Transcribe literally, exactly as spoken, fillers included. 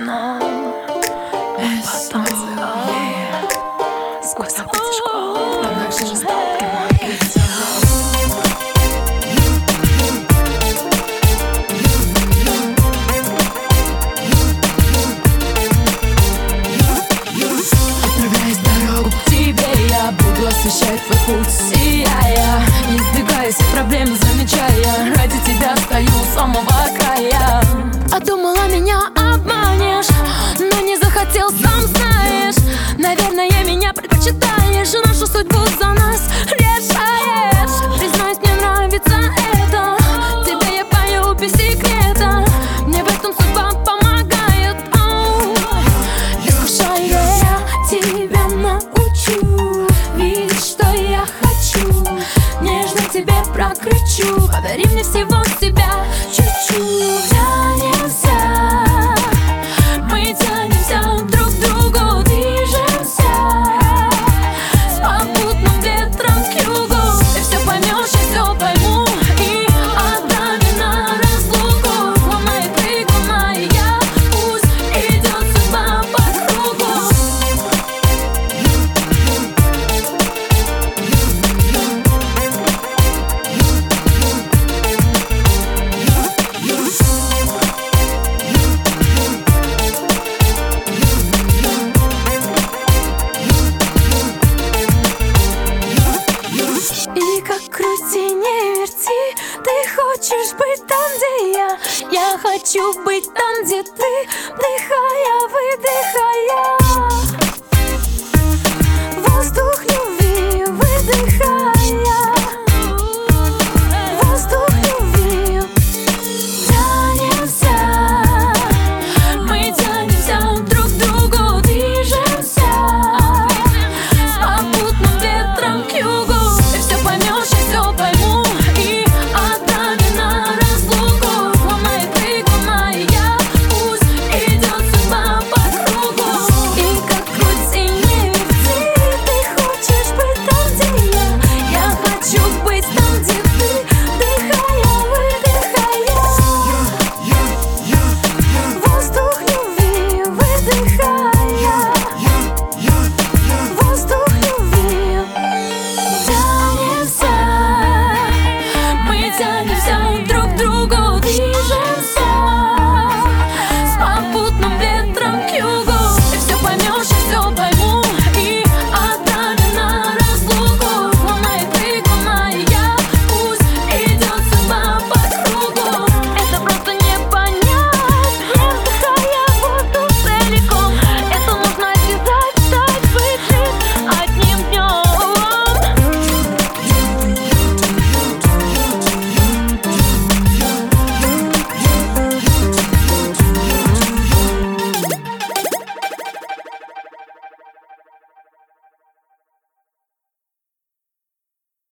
но потом сквозь события школы вновь же сталкиваюсь. Отправляясь в дорогу к тебе, я буду освещать твой путь, сияя, не избегая всех проблем, замечая. Ради тебя стою у самого края. А думала, меня обманешь, но не захотел, сам знаешь. Наверное, меня предпочитаешь, нашу судьбу за нас решаешь. Признаюсь, мне нравится это, тебе я пою без секрета. Мне в этом судьба помогает. Искушая, я тебя научу видеть, что я хочу. Нежно тебе прокричу, подари мне всего себя чуть-чуть. Тянемся, мы тянемся друг к другу, движемся с попутным ветром к югу. Ты все поймешь, я все пойму, и отдам на разлуку. Главное ты, главное я, пусть идет судьба по кругу. И как крути, не верти, ты хочешь быть там, где я. Я хочу быть там, где ты, вдыхая, выдыхая. Воздух не